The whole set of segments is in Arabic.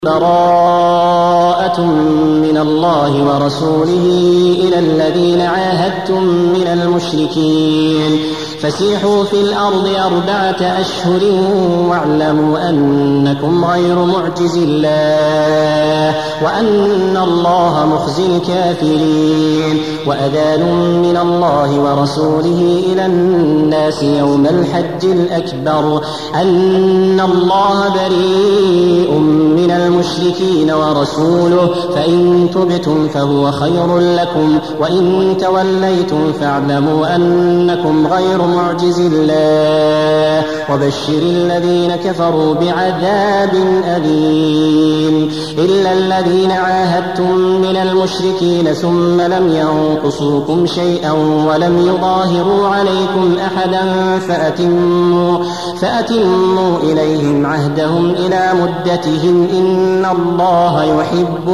براءة من الله ورسوله إلى الذين عاهدتم من المشركين فسيحوا في الأرض 4 أشهر واعلموا أنكم غير معجز الله وأن الله مخزي الكافرين. وأذان من الله ورسوله إلى الناس يوم الحج الأكبر أن الله بريء من المشركين ورسوله فإن تبتم فهو خير لكم وإن توليتم فاعلموا أنكم غير معجز الله وبشر الذين كفروا بعذاب أليم. إلا الذين عاهدتم من المشركين ثم لم ينقصوكم شيئا ولم يظاهروا عليكم أحدا فأتموا إليهم عهدهم إلى مدتهم إن الله يحب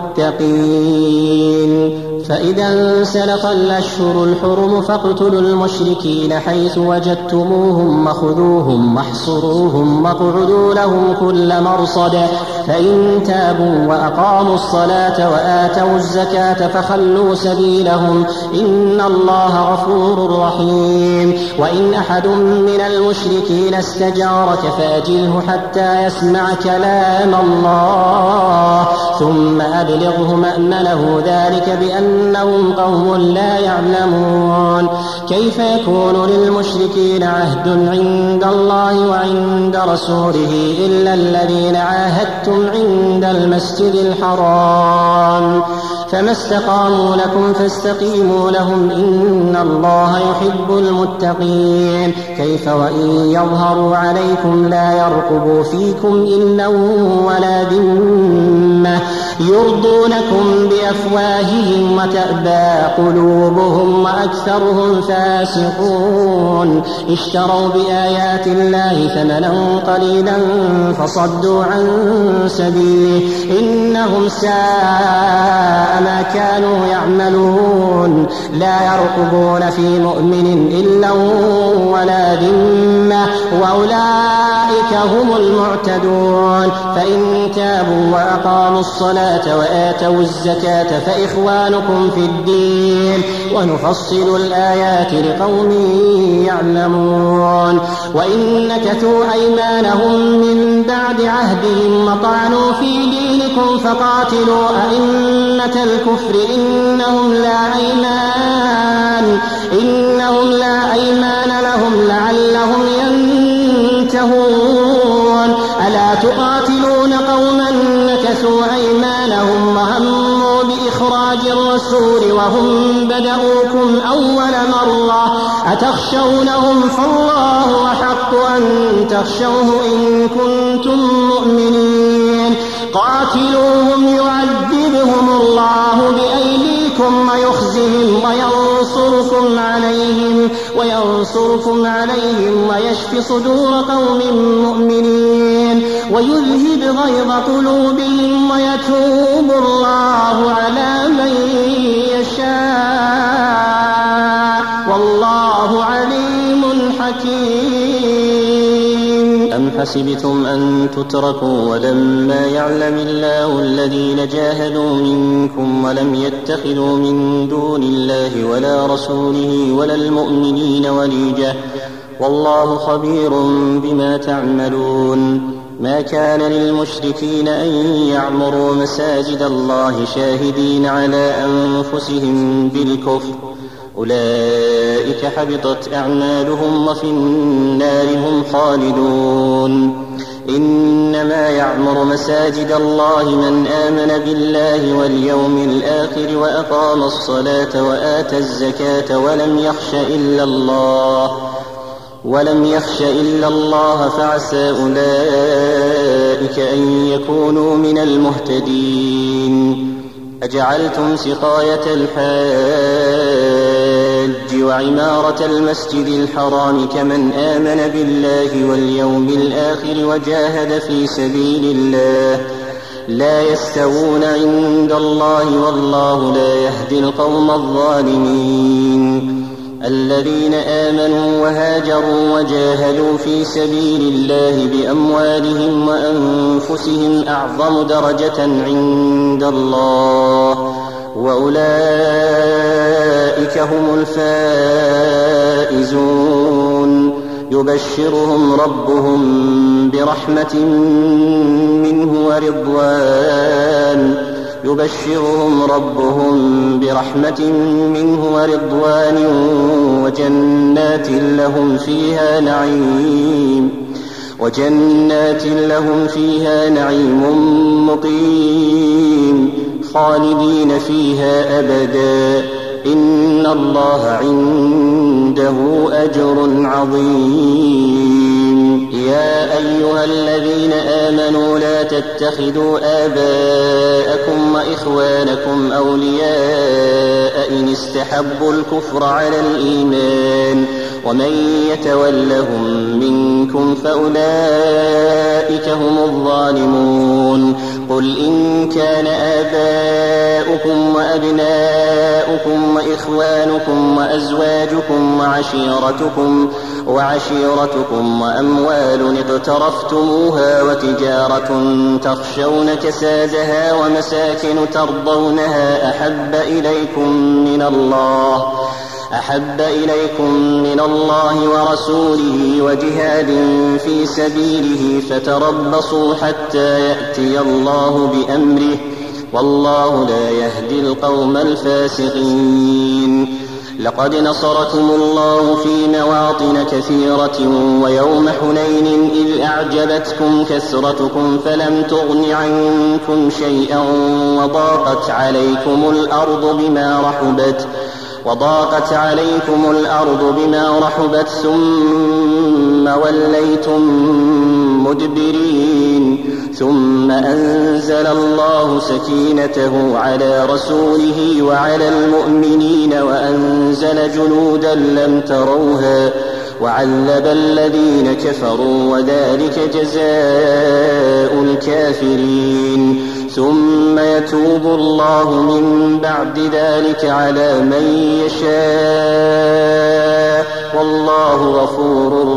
المتقين. فإذا انسلخ الأشهر الحرم فاقتلوا المشركين حيث وجدتموهم وخذوهم واحصروهم واقعدوا لهم كل مرصد فإن تابوا وأقاموا الصلاة وآتوا الزكاة فخلوا سبيلهم إن الله غفور رحيم. وإن أحد من المشركين استجارك فأجره حتى يسمع كلام الله ثم أبلغه مأمنه ذلك بأنهم قوم لا يعلمون. كيف يكون للمشركين عهد عند الله وعند رسوله إلا الذين عاهدتم عند المسجد الحرام فما استقاموا لكم فاستقيموا لهم إن الله يحب المتقين. كيف وإن يظهروا عليكم لا يرقبوا فيكم إلا ولا ذمة يرضونكم بأفواههم وتأبى قلوبهم وأكثرهم فاسقون. اشتروا بآيات الله ثمنا قليلا فصدوا عن سبيله إنهم ساء ما كانوا يعملون. لا يرقبون في مؤمن إلا ولا ذمة وأولئك هم المعتدون. فإن تابوا وأقاموا الصلاة وآتوا الزكاة فإخوانكم في الدين ونفصل الآيات لقوم يعلمون. وإن نكثوا أيمانهم من بعد عهدهم وطعنوا في دينكم فقاتلوا أئمة الكفر إنهم لا أيمان لهم لعلهم ينتهون. ألا تقاتلون قوما نكثوا أيمانهم وهموا بإخراج الرسول وهم بدأوكم أول مرة أتخشونهم فالله أحق أن تخشوه إن كنتم مؤمنين. قاتلوهم يعذبهم الله بأيديكم ويخزهم وينصركم عليهم ويشف صدور قوم مؤمنين ويذهب غيظ قلوبهم ويتوب الله على من يشاء والله عليم حكيم. أم حسبتم أن تتركوا ولما يعلم الله الذين جاهدوا منكم ولم يتخذوا من دون الله ولا رسوله ولا المؤمنين وليجة والله خبير بما تعملون. ما كان للمشركين أن يعمروا مساجد الله شاهدين على أنفسهم بالكفر أولئك حبطت أعمالهم وفي النار هم خالدون. إنما يعمر مساجد الله من آمن بالله واليوم الآخر وأقام الصلاة وآتى الزكاة ولم يخش إلا الله فعسى أولئك أن يكونوا من المهتدين. أجعلتم سقاية الحاج وعمارة المسجد الحرام كمن آمن بالله واليوم الآخر وجاهد في سبيل الله لا يستوون عند الله والله لا يهدي القوم الظالمين. الذين آمنوا وهاجروا وجاهدوا في سبيل الله بأموالهم وأنفسهم أعظم درجة عند الله وأولئك هم الفائزون يبشرهم ربهم برحمة منه ورضوان وجنات لهم فيها نعيم مقيم خالدين فيها أبدا إن الله عنده أجر عظيم. يا أيها الذين آمنوا لا تتخذوا آباءكم وإخوانكم أولياء إن استحبوا الكفر على الإيمان ومن يتولهم منكم فأولئك هم الظالمون. قل إن كان آباؤكم وأبناؤكم وإخوانكم وأزواجكم وعشيرتكم وأموال اقترفتموها وتجارة تخشون كسادها ومساكن ترضونها أحب إليكم من الله ورسوله وجهاد في سبيله فتربصوا حتى يأتي الله بأمره والله لا يهدي القوم الفاسقين. لقد نصركم الله في مواطن كثيرة ويوم حنين إذ أعجبتكم كثرتكم فلم تغن عنكم شيئا وضاقت عليكم الأرض بما رحبت ثم وليتم مدبرين ثم أنزل الله سكينته على رسوله وعلى المؤمنين وأنزل جنودا لم تروها وعذب الذين كفروا وذلك جزاء الكافرين. ثم يتوب الله من بعد ذلك على من يشاء والله غفور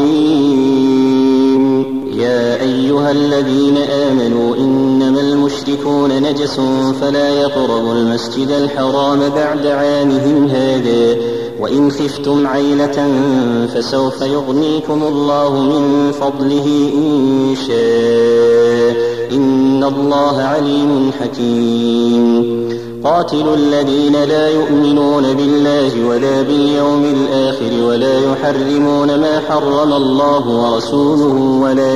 رحيم. يا أيها الذين آمنوا إنما المشركون نجس فلا يقربوا المسجد الحرام بعد عامهم هذا وإن خفتم عيلة فسوف يغنيكم الله من فضله إن شاء إن الله عليم حكيم. قاتلوا الذين لا يؤمنون بالله ولا باليوم الآخر ولا يحرمون ما حرم الله ورسوله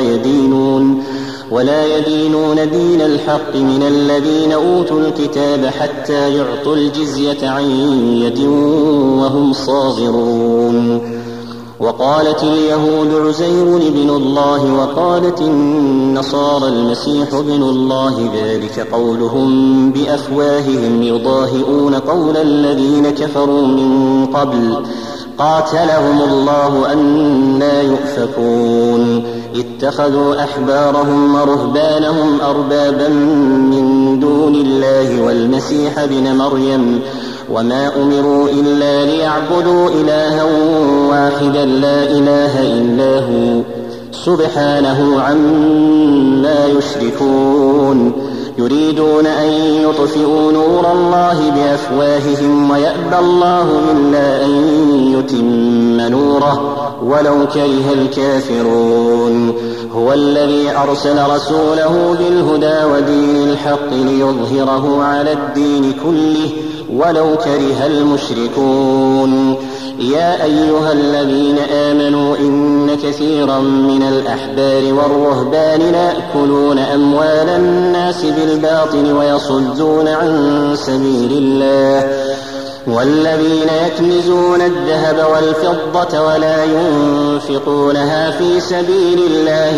ولا يدينون دين الحق من الذين أوتوا الكتاب حتى يعطوا الجزية عن يد وهم صاغرون. وقالت اليهود عزير ابن الله وقالت النصارى المسيح ابن الله ذلك قولهم بأفواههم يضاهئون قول الذين كفروا من قبل قاتلهم الله أنى يؤفكون. اتخذوا أحبارهم ورهبانهم أربابا من دون الله والمسيح ابن مريم وما أمروا إلا ليعبدوا إلها واحدا لا إله إلا هو سبحانه عما يشركون. يريدون أن يطفئوا نور الله بأفواههم ويأبى الله إلا أن يتم نوره ولو كره الكافرون. هو الذي أرسل رسوله بالهدى ودين الحق ليظهره على الدين كله ولو كره المشركون. يا أيها الذين آمنوا إن كثيرا من الأحبار والرهبان ليأكلون أموال الناس بالباطل ويصدون عن سبيل الله والذين يكنزون الذهب والفضة ولا ينفقونها في سبيل الله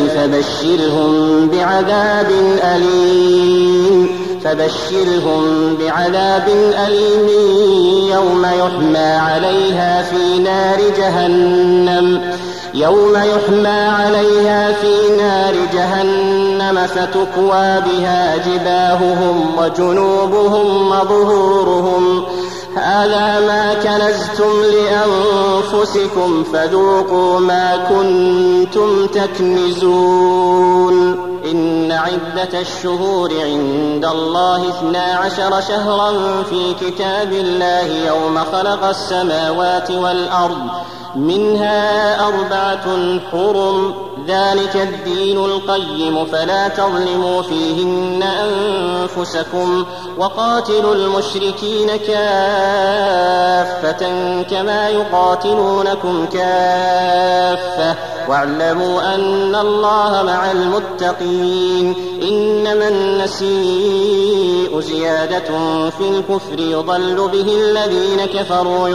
فبشرهم بعذاب أليم يوم يحمى عليها في نار جهنم فتكوى بها جباههم وجنوبهم وظهورهم هذا ما كنزتم لأنفسكم فذوقوا ما كنتم تكنزون إن عدة الشهور عند الله 12 شهرا في كتاب الله يوم خلق السماوات والأرض منها 4 حرم ذلك الدين القيم فلا تظلموا فيهن أنفسكم وقاتلوا المشركين كافة كما يقاتلونكم كافة واعلموا أن الله مع المتقين إنما النسيء زيادة في الكفر يضل به الذين كفروا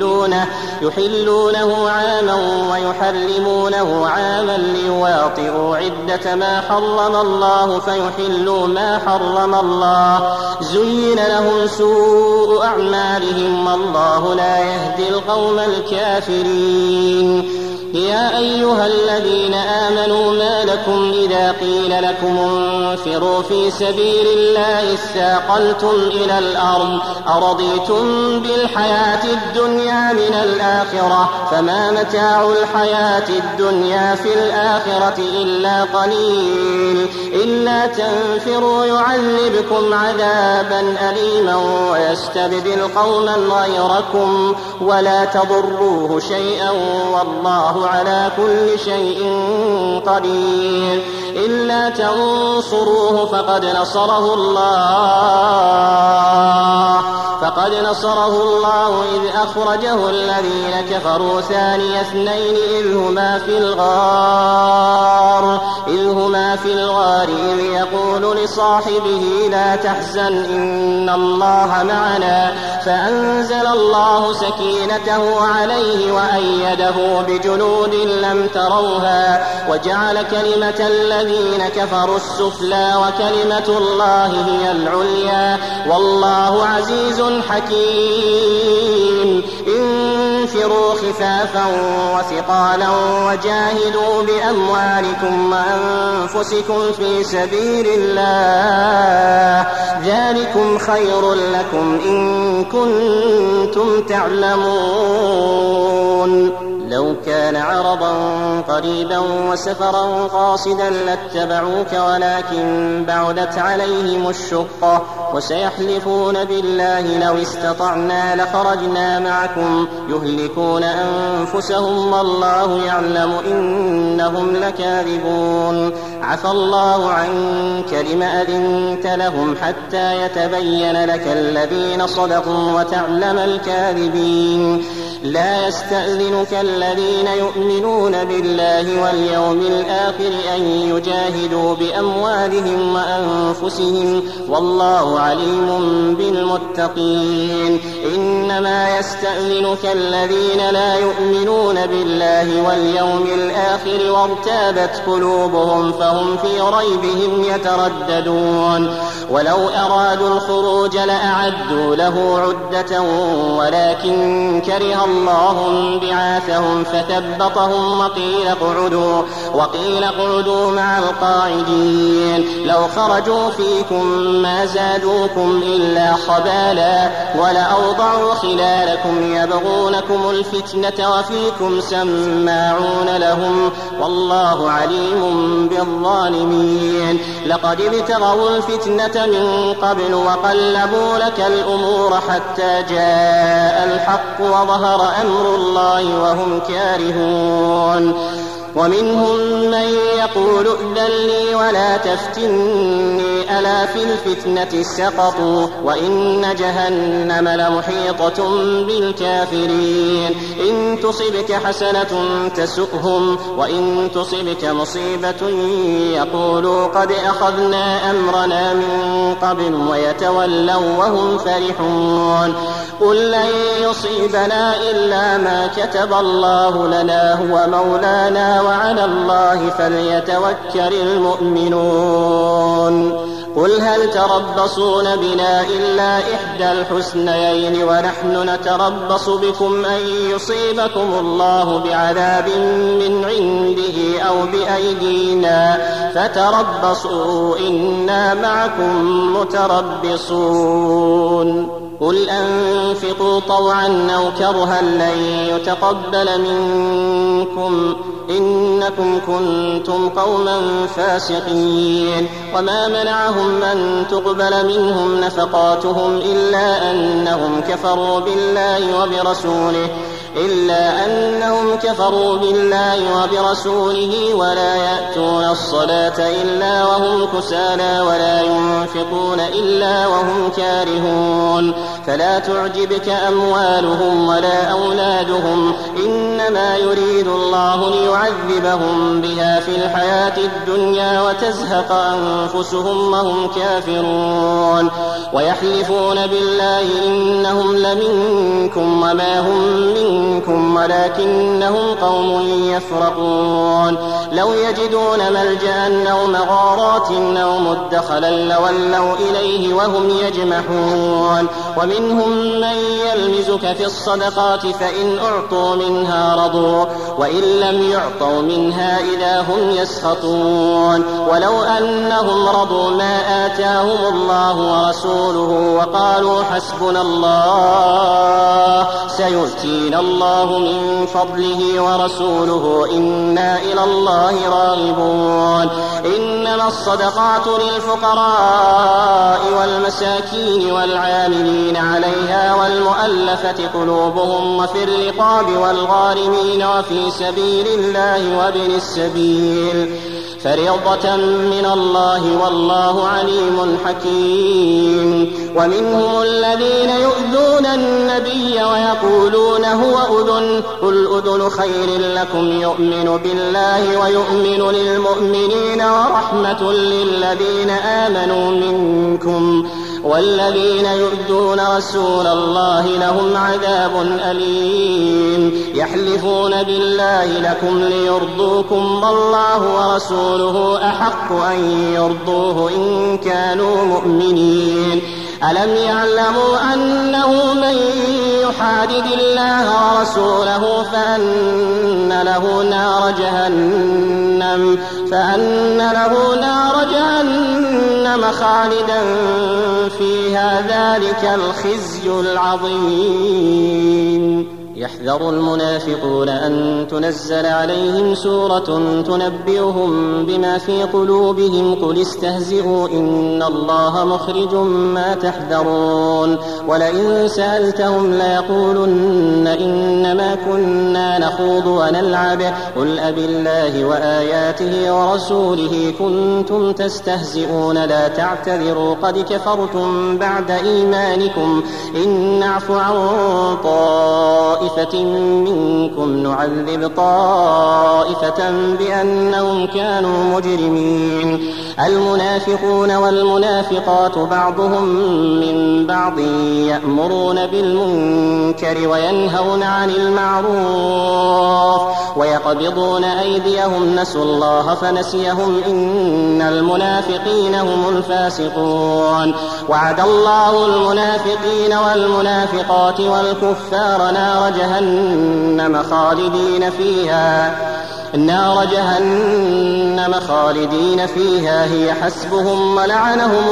يحلونه عاما ويحرمونه عاما ليواطئوا عدة ما حرم الله فيحلوا ما حرم الله زين لهم سوء أعمالهم والله لا يهدي القوم الكافرين يا أيها الذين آمنوا ما لكم إذا قيل لكم انفروا في سبيل الله اثاقلتم إلى الأرض أرضيتم بالحياة الدنيا من الآخرة فما متاع الحياة الدنيا في الآخرة إلا قليل إلا تنفروا يعذبكم عذابا أليما ويستبدل قوما غيركم ولا تضروه شيئا والله على كل شيء قدير إلا تنصروه فقد نصره الله إذ أخرجه الذين كفروا ثاني اثنين إذ هما في الغار إذ يقول لصاحبه لا تحزن إن الله معنا فأنزل الله سكينته عليه وأيده بجنود لم تروها وجعل كلمة الذين كفروا السفلى وكلمة الله هي العليا والله عزيز حكيم انفروا خفافا وثقالا وجاهدوا بأموالكم وأنفسكم في سبيل الله ذلكم خير لكم إن كنتم تعلمون لو كان عرضا قريبا وسفرا قاصدا لاتبعوك ولكن بعدت عليهم الشقة وسيحلفون بالله لو استطعنا لخرجنا معكم يهلكون أنفسهم والله يعلم إنهم لكاذبون عفى الله عنك لم أذنت لهم حتى يتبين لك الذين صدقوا وتعلم الكاذبين لا يستأذنك الذين يؤمنون بالله واليوم الآخر أن يجاهدوا بأموالهم وأنفسهم والله عليم بالمتقين إنما يستأذنك الذين لا يؤمنون بالله واليوم الآخر وارتابت قلوبهم فهم في ريبهم يترددون ولو أرادوا الخروج لأعدوا له عدة ولكن كره الله بعاثهم فثبطهم وقيل اقعدوا مع القاعدين لو خرجوا فيكم ما زادوكم إلا خبالا ولأوضعوا خلالكم يبغونكم الفتنة وفيكم سماعون لهم والله عليم بالظالمين لقد ابتغوا الفتنة من قبل وقلبوا لك الأمور حتى جاء الحق وظهر أمر الله وهم كارهون ومنهم من يقول ائذن لي ولا تفتني ألا في الفتنة سقطوا وإن جهنم لمحيطة بالكافرين إن تصبك حسنة تسؤهم وإن تصبك مصيبة يقولوا قد أخذنا أمرنا من قبل ويتولوا وهم فرحون قل لن يصيبنا إلا ما كتب الله لنا هو مولانا وعلى الله فليتوكل المؤمنون قل هل تربصون بنا إلا إحدى الحسنيين ونحن نتربص بكم أن يصيبكم الله بعذاب من عنده أو بأيدينا فتربصوا إنا معكم متربصون قل أنفقوا طوعا أو كرها لن يتقبل منكم إنكم كنتم قوما فاسقين. وما منعهم أن تقبل منهم نفقاتهم إلا أنهم كفروا بالله وبرسوله ولا يأتون الصلاة إلا وهم كسالى ولا ينفقون إلا وهم كارهون. فلا تعجبك أموالهم ولا أولادهم إنما يريد الله ليعذبهم بها في الحياة الدنيا وتزهق أنفسهم وهم كافرون. ويحلفون بالله إنهم لمنكم وما هم منكم ولكنهم قوم يفرقون. لو يجدون ملجأ أو مغارات أو مدخلا لولوا إليه وهم يجمحون. ومنهم من يلمزك في الصدقات فإن أعطوا منها رضوا وإن لم يعطوا منها إذا هم يسخطون. ولو أنهم رضوا ما آتاهم الله ورسوله وقالوا حسبنا الله سيؤتينا الله من فضله ورسوله إنا إلى الله راغبون. إنما الصدقات للفقراء والمساكين والعاملين عليها والمؤلفة قلوبهم وفي الرقاب والغارمين وفي سبيل الله وابن السبيل فريضة من الله والله عليم حكيم. ومنهم الذين يؤذون النبي ويقولون هو أذن قل أذن خير لكم يؤمن بالله ويؤمن للمؤمنين ورحمة للذين آمنوا منكم والذين يؤذون رسول الله لهم عذاب أليم. يحلفون بالله لكم ليرضوكم والله ورسوله أحق أن يرضوه إن كانوا مؤمنين. ألم يعلموا أنه من يحادد الله ورسوله فأن له نار جهنم خالدا فيها ذلك الخزي العظيم. يحذر المنافقون أن تنزل عليهم سورة تنبئهم بما في قلوبهم قل استهزئوا إن الله مخرج ما تحذرون. ولئن سألتهم ليقولن إنما كنا نخوض ونلعب قل أبالله وآياته ورسوله كنتم تستهزئون لا تعتذروا قد كفرتم بعد إيمانكم إن نعف عن طائفة منكم نعذب طائفة بأنهم كانوا مجرمين. المنافقون والمنافقات بعضهم من بعض يأمرون بالمنكر وينهون عن المعروف ويقبضون أيديهم نسوا الله فنسيهم إن المنافقين هم الفاسقون. وعد الله المنافقين والمنافقات والكفار نار جهنم خالدين فيها هي حسبهم ولعنهم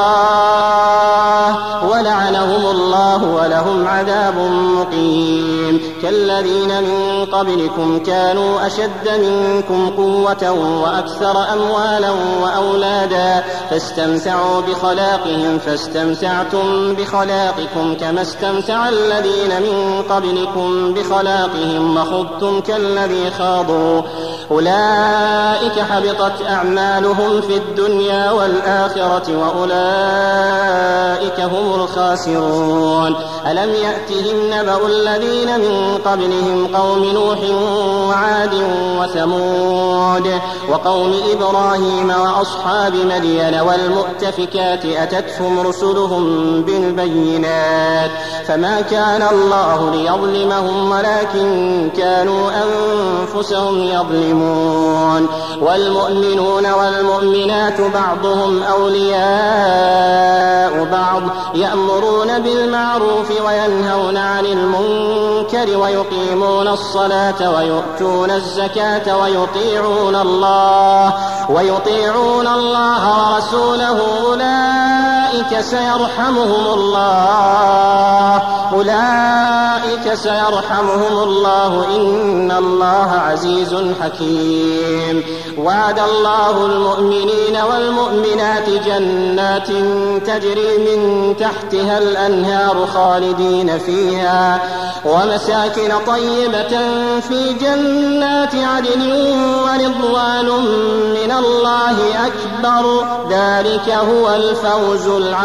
الله ولهم عذاب مقيم. كالذين من قبلكم كانوا أشد منكم قوة وأكثر أموالا وأولادا فاستمتعوا بخلاقهم فاستمتعتم بخلاقكم كما استمتع الذين من قبلكم بخلاقهم وخضتم كالذي خاضوا أولئك حبطت أعمالهم في الدنيا والآخرة وأولئك هم الخاسرون. ألم يأتهم نبأ الذين من قبلهم قوم نوح وعاد وثمود وقوم إبراهيم وأصحاب مدين والمؤتفكات أتتهم رسلهم بالبينات فما كان الله ليظلمهم ولكن كانوا أنفسهم يظلمون. والمؤمنون والمؤمنات بعضهم أولياء بعض يأمرون بالمعروف وينهون عن المنكر ويقيمون الصلاة ويؤتون الزكاة ويطيعون الله ورسوله أولئك أولئك سيرحمهم الله إن الله عزيز حكيم. وعد الله المؤمنين والمؤمنات جنات تجري من تحتها الأنهار خالدين فيها ومساكن طيبة في جنات عدن ورضوان من الله أكبر ذلك هو الفوز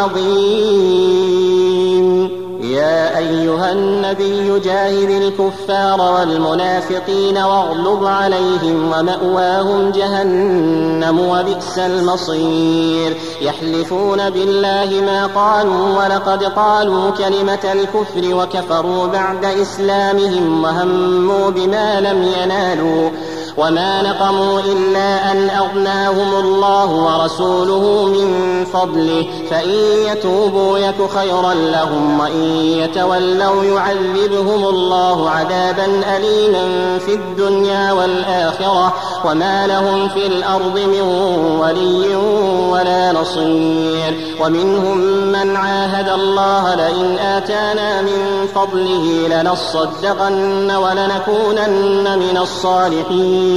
العظيم. يا أيها النبي جاهد الكفار والمنافقين واغلظ عليهم ومأواهم جهنم وبئس المصير. يحلفون بالله ما قالوا ولقد قالوا كلمة الكفر وكفروا بعد إسلامهم وهموا بما لم ينالوا وما نقموا إلا أن أغناهم الله ورسوله من فضله فإن يتوبوا يك خيرا لهم وإن يتولوا يعذبهم الله عذابا أليما في الدنيا والآخرة وما لهم في الأرض من ولي ولا نصير. ومنهم من عاهد الله لئن آتانا من فضله لنصدقن ولنكونن من الصالحين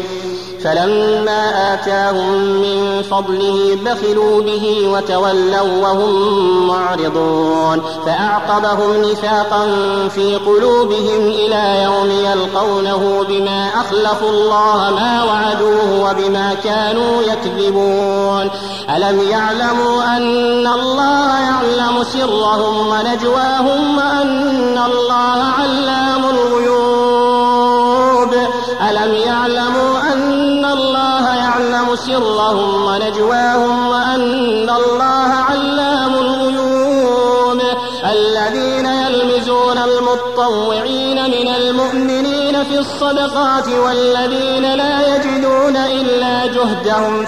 فلما آتاهم من فضله بخلوا به وتولوا وهم معرضون فأعقبهم نفاقا في قلوبهم إلى يوم يلقونه بما أخلفوا الله ما وعدوه وبما كانوا يكذبون. ألم يعلموا أن الله يعلم سرهم ونجواهم وأن الله علام الغيوب. ألم يعلموا أن الله يعلم سرهم ونجواهم وأن الله علام الغيوب. الذين يلمزون المتطوعين من المؤمنين في الصدقات والذين لا يجدون إلا جهدهم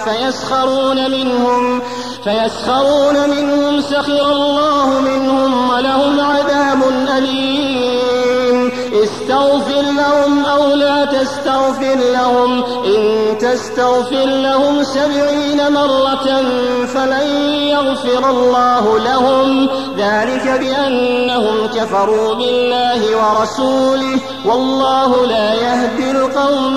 فيسخرون منهم سخر الله منهم ولهم عذاب أليم. استغفر لهم أو لا تستغفر لهم إن تستغفر لهم 70 مرة فلن يغفر الله لهم ذلك بأنهم كفروا بالله ورسوله والله لا يهدي القوم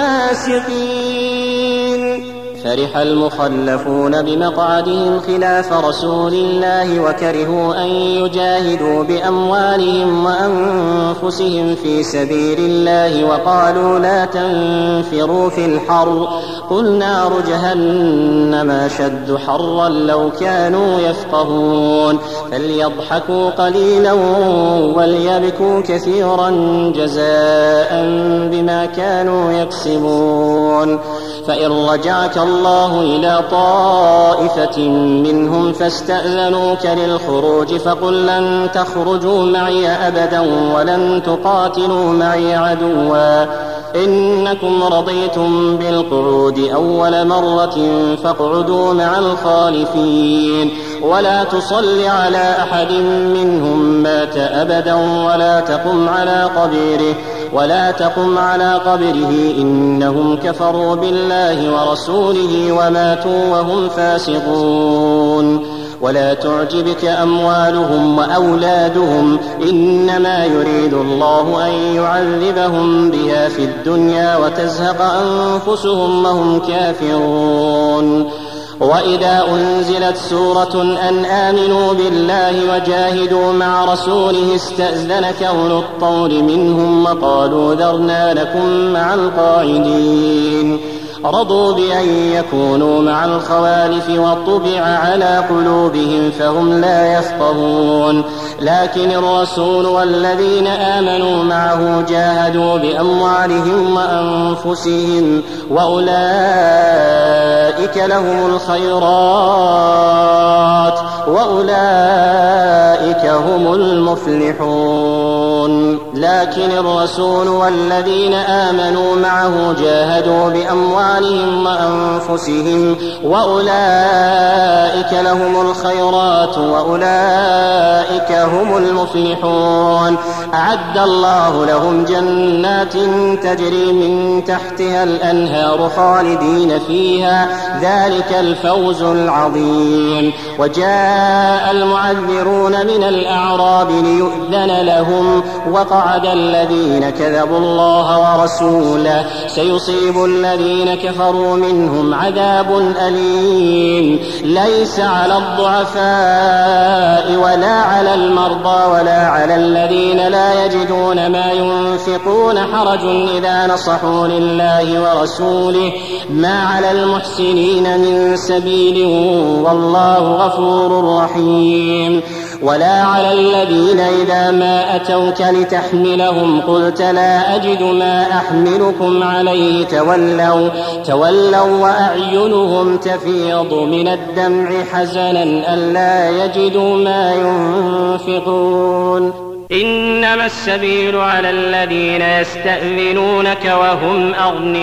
الفاسقين. فرح المخلفون بمقعدهم خلاف رسول الله وكرهوا أن يجاهدوا بأموالهم وأنفسهم في سبيل الله وقالوا لا تنفروا في الحر قل نار جهنم أشد حرا لو كانوا يفقهون. فليضحكوا قليلا وليبكوا كثيرا جزاء بما كانوا يكسبون. فإن رجعك الله إلى طائفة منهم فاستأذنوك للخروج فقل لن تخرجوا معي أبدا ولن تقاتلوا معي عدوا إنكم رضيتم بالقعود أول مرة فاقعدوا مع الخالفين ولا تصل على أحد منهم مات أبدا ولا تقم على قبره إنهم كفروا بالله ورسوله وماتوا وهم فاسقون. ولا تعجبك أموالهم وأولادهم إنما يريد الله أن يعذبهم بها في الدنيا وتزهق أنفسهم وهم كافرون. وإذا أنزلت سورة أن آمنوا بالله وجاهدوا مع رسوله استأذنك أولو الطول منهم وقالوا ذرنا لكم مع القاعدين. رضوا بأن يكونوا مع الخوالف وطبع على قلوبهم فهم لا يفقهون. لكن الرسول والذين آمنوا معه جاهدوا بأموالهم وأنفسهم وأولئك لهم الخيرات وأولئك هم المفلحون. لكن الرسول والذين آمنوا معه جاهدوا بأموالهم وأنفسهم وأولئك لهم الخيرات وأولئك هم المفلحون. أعد الله لهم جنات تجري من تحتها الأنهار خالدين فيها، ذلك الفوز العظيم. وجاء المعذرون من الأعراب ليؤذن لهم، وقعد الذين كذبوا الله ورسوله، سيصيب الذين كفروا منهم عذاب أليم. ليس على الضعفاء ولا على المرضى ولا على الذين لا يجدون ما ينفقون حرج إذا نصحوا لله ورسوله، ما على المحسنين من سبيل والله غفور رحيم. ولا على الذين إذا ما أتوك لتحملهم قلت لا أجد ما أحملكم عليه تولوا وأعينهم تفيض من الدمع حزنا ألا يجدوا ما ينفقون. إنما السبيل على الذين يستأذنونك وهم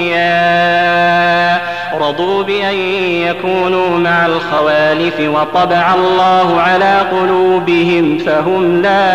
أغنياء رضوا بأن يكونوا مع الخوالف وطبع الله على قلوبهم فهم لا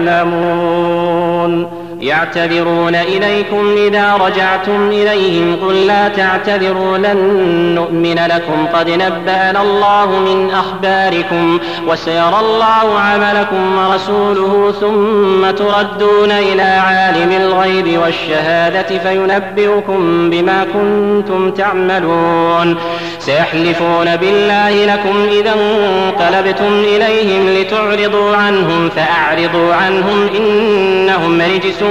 يعلمون. يعتذرون إليكم إذا رجعتم إليهم قل لا تعتذروا لن نؤمن لكم قد نبأنا الله من أخباركم وسيرى الله عملكم ورسوله ثم تردون إلى عالم الغيب والشهادة فينبئكم بما كنتم تعملون. سيحلفون بالله لكم إذا انقلبتم إليهم لتعرضوا عنهم فأعرضوا عنهم إنهم رجس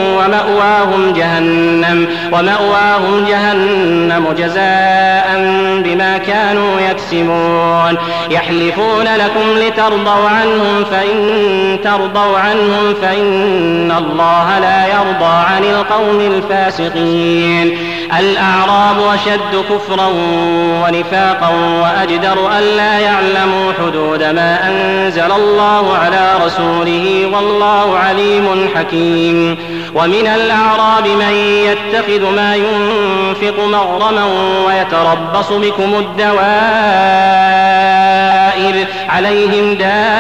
ومأواهم جهنم جزاء بما كانوا يكسبون. يحلفون لكم لترضوا عنهم فإن ترضوا عنهم فإن الله لا يرضى عن القوم الفاسقين. الأعراب أشد كفرا ونفاقا وأجدر ألا يعلموا حدود ما أنزل الله على رسوله والله عليم حكيم. ومن الأعراب من يتخذ ما ينفق مغرما ويتربص بكم الدوائر عليهم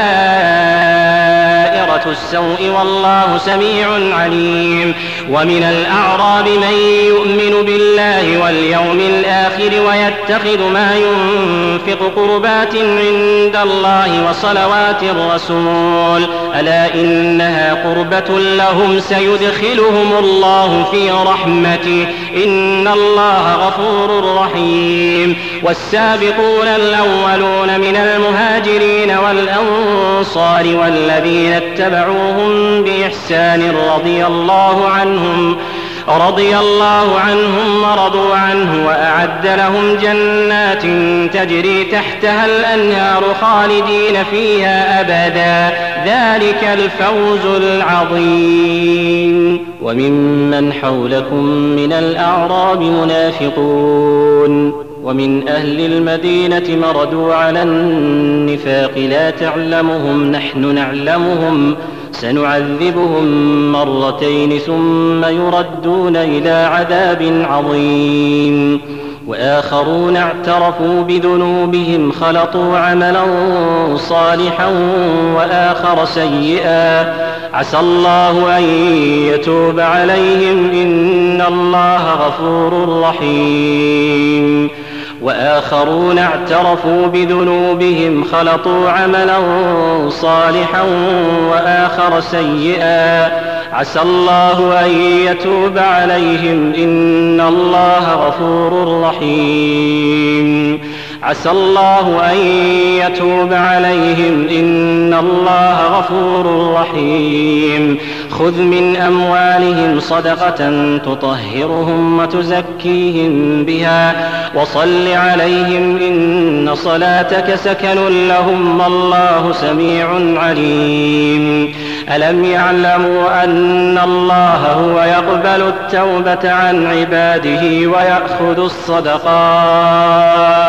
دائرة السوء والله سميع عليم. ومن الأعراب من يؤمن بالله واليوم الآخر ويتخذ ما ينفق قربات عند الله وصلوات الرسول ألا إنها قربة لهم سيدخلهم الله في رحمته إن الله غفور رحيم. والسابقون الأولون من المهاجرين والأنصار والذين اتبعوهم بإحسان رضي الله عنهم ورضوا عنه وأعد لهم جنات تجري تحتها الأنهار خالدين فيها أبدا ذلك الفوز العظيم. وممن حولكم من الأعراب منافقون ومن أهل المدينة مردوا على النفاق لا تعلمهم نحن نعلمهم سنعذبهم مرتين ثم يردون إلى عذاب عظيم. وآخرون اعترفوا بذنوبهم خلطوا عملا صالحا وآخر سيئا عسى الله أن يتوب عليهم إن الله غفور رحيم. وآخرون اعترفوا بذنوبهم خلطوا عملا صالحا وآخر سيئا عسى الله أن يتوب عليهم إن الله غفور رحيم. عسى الله أن يتوب عليهم إن الله غفور رحيم. خذ من أموالهم صدقة تطهرهم وتزكيهم بها وصل عليهم إن صلاتك سكن لهم والله سميع عليم. ألم يعلموا أن الله هو يقبل التوبة عن عباده ويأخذ الصدقات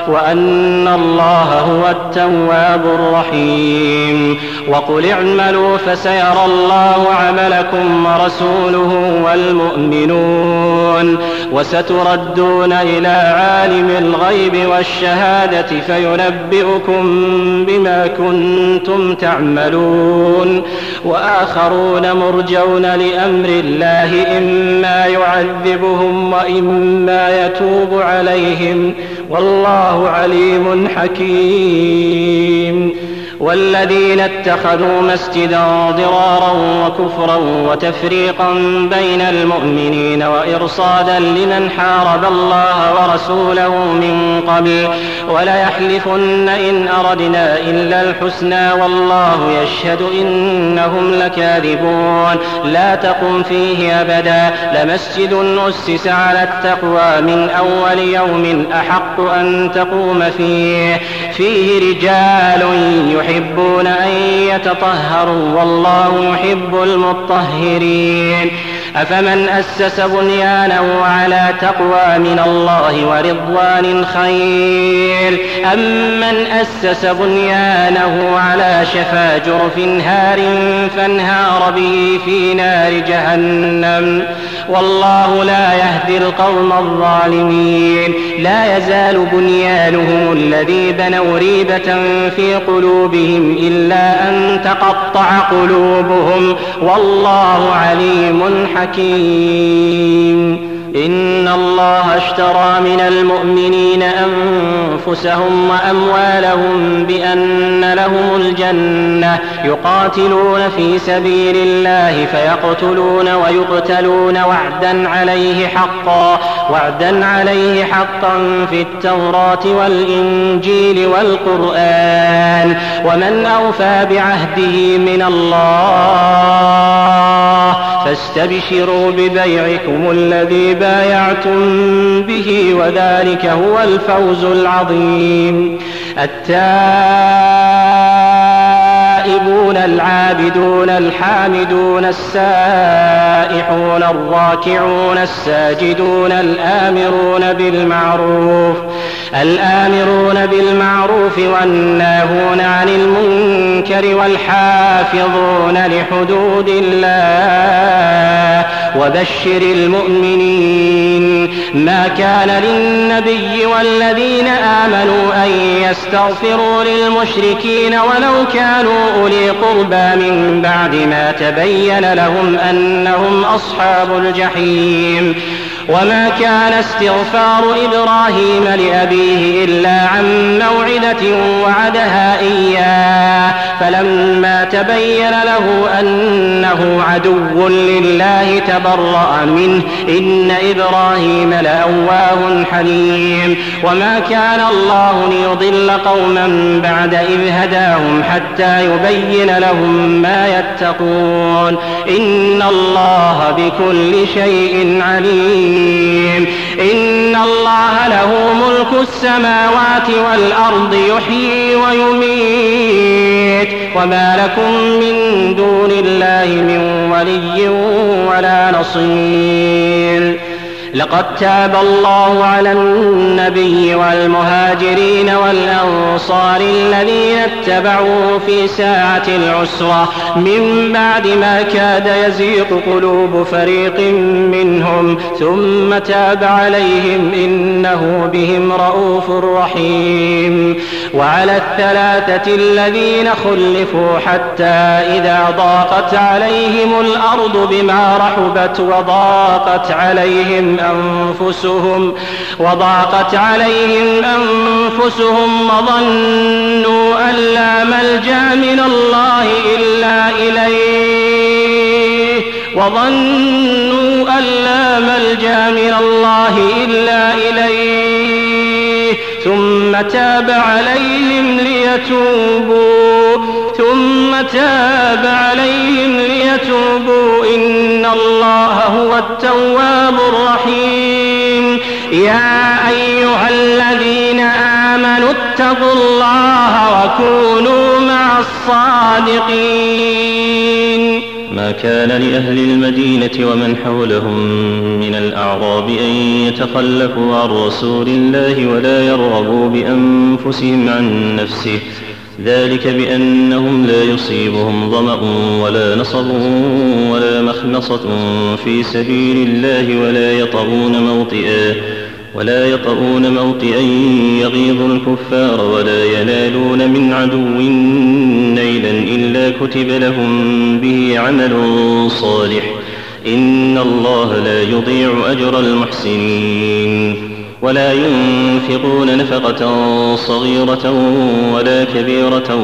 وأن الله هو التواب الرحيم. وقل اعملوا فسيرى الله عملكم ورسوله والمؤمنون وستردون إلى عالم الغيب والشهادة فينبئكم بما كنتم تعملون. وآخرون مرجون لأمر الله إما يعذبهم وإما يتوب عليهم والله عليم حكيم. والذين اتخذوا مسجدا ضرارا وكفرا وتفريقا بين المؤمنين وإرصادا لمن حارب الله ورسوله من قبل وليحلفن إن أردنا إلا الحسنى والله يشهد إنهم لكاذبون. لا تقم فيه أبدا لمسجد أسس على التقوى من أول يوم أحق أن تقوم فيه رجال يحبون أن يتطهروا والله يحب المطهرين. أفمن أسس بنيانه على تقوى من الله ورضوان خير أم من أسس بنيانه على شفا جرف هار فانهار به في نار جهنم والله لا يهدي القوم الظالمين. لا يزال بنيانهم الذي بنوا ريبة في قلوبهم إلا أن تقطع قلوبهم والله عليم حكيم. إن الله اشترى من المؤمنين أنفسهم وأموالهم بأن لهم الجنة يقاتلون في سبيل الله فيقتلون ويقتلون وعدا عليه حقا في التوراة والإنجيل والقرآن ومن أوفى بعهده من الله فاستبشروا ببيعكم الذي بايعتم به وذلك هو الفوز العظيم. التائبون العابدون الحامدون السائحون الراكعون الساجدون الآمرون بالمعروف والناهون عن المنكر والحافظون لحدود الله وبشر المؤمنين. ما كان للنبي والذين آمنوا أن يستغفروا للمشركين ولو كانوا أولي قربى من بعد ما تبين لهم أنهم أصحاب الجحيم. وما كان استغفار إبراهيم لأبيه إلا عن موعدة وعدها إياه فلما تبين له أنه عدو لله تبرأ منه إن إبراهيم لأواه حليم. وما كان الله ليضل قوما بعد إذ هداهم حتى يبين لهم ما يتقون إن الله بكل شيء عليم. إن الله له ملك السماوات والأرض يحيي ويميت وما لكم من دون الله من ولي ولا نصير. لقد تاب الله على النبي والمهاجرين والأنصار الذين اتبعوه في ساعة العسرة من بعد ما كاد يزيغ قلوب فريق منهم ثم تاب عليهم إنه بهم رءوف رحيم. وعلى الثلاثة الذين خلفوا حتى إذا ضاقت عليهم الأرض بما رحبت وضاقت عليهم أنفسهم وظنوا أن لا ملجأ من الله إلا إليه ثم تاب عليهم ليتوبوا إن الله هو التواب الرحيم. يا أيها الذين آمنوا اتقوا الله وكونوا مع الصادقين. ما ما كان لأهل المدينة ومن حولهم من الأعراب أن يتخلفوا عن رسول الله ولا يرغبوا بأنفسهم عن نفسه، ذلك بأنهم لا يصيبهم ظمأ ولا نصب ولا مخمصة في سبيل الله ولا يطؤون موطئا يغيظ الكفار ولا ينالون من عدو نيلا إلا كتب لهم به عمل صالح، إن الله لا يضيع أجر المحسنين. ولا ينفقون نفقة صغيرة ولا كبيرة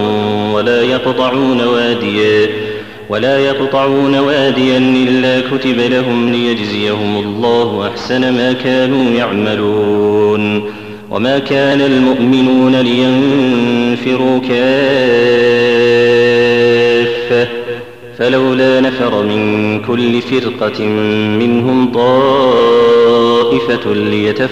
ولا يقطعون واديا إلا كتب لهم ليجزيهم الله أحسن ما كانوا يعملون. وما كان المؤمنون لينفروا كافة، فلولا نفر من كل فرقة منهم طائفة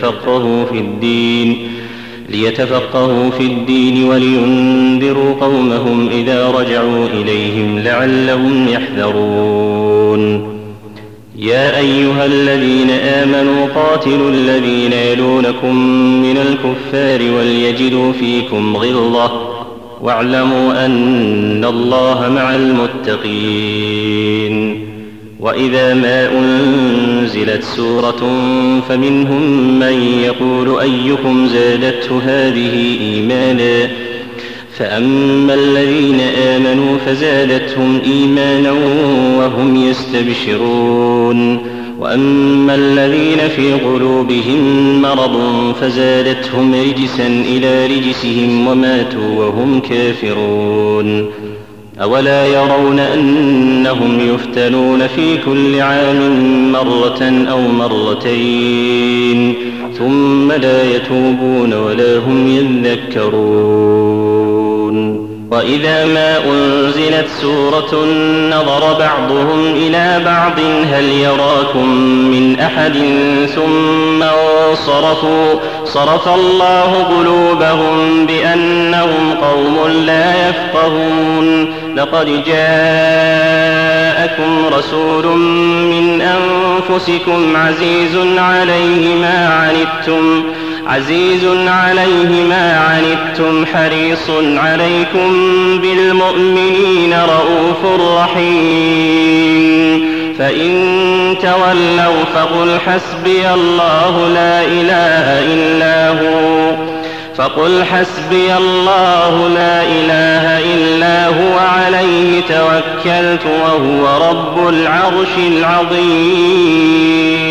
ليتفقهوا في الدين ولينذروا قومهم إذا رجعوا إليهم لعلهم يحذرون. يا أيها الذين آمنوا قاتلوا الذين يلونكم من الكفار وليجدوا فيكم غلظة واعلموا أن الله مع المتقين. وإذا ما أنزلت سورة فمنهم من يقول أيكم زادته هذه إيمانا، فأما الذين آمنوا فزادتهم إيمانا وهم يستبشرون، وأما الذين في قلوبهم مرض فزادتهم رجسا إلى رجسهم وماتوا وهم كافرون. أولا يرون أنهم يفتنون في كل عام مرة أو مرتين ثم لا يتوبون ولا هم يذكرون. وإذا ما أنزلت سورة نظر بعضهم إلى بعض هل يراكم من أحد ثم انصرفوا صرف الله قلوبهم بأنهم قوم لا يفقهون. لقد جاءكم رسول من أنفسكم عزيز عليه ما عنتم حريص عليكم بالمؤمنين رؤوف رحيم. فإن تولوا فقل حسبي الله لا إله إلا هو عليه توكلت وهو رب العرش العظيم.